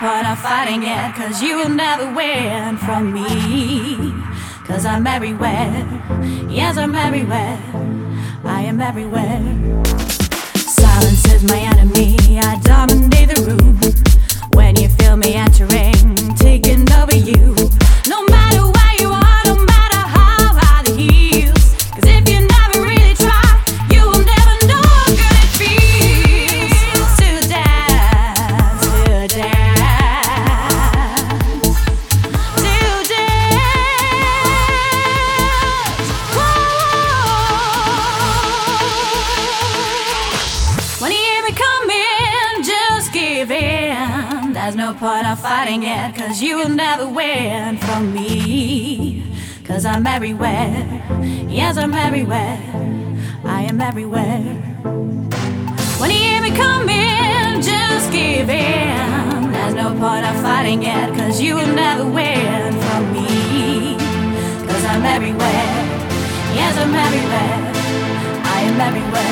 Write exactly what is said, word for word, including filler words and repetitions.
point of fighting it, cause you will never win from me. Cause I'm everywhere, yes I'm everywhere, I am everywhere. Silence is my enemy, I dominate the room. When you feel me entering, taking over you. No matter where you are, no matter how high the heels. Cause if you never really try, you will never know how good it feels to dance, to dance, to dance. Whoa. When you hear me coming, just give in. There's no point of fighting it, cause you will never win from me. Cause I'm everywhere, yes I'm everywhere, I am everywhere. When you hear me coming, just give in. There's no point of fighting it, cause you will never win from me. Cause I'm everywhere, yes I'm everywhere, I am everywhere.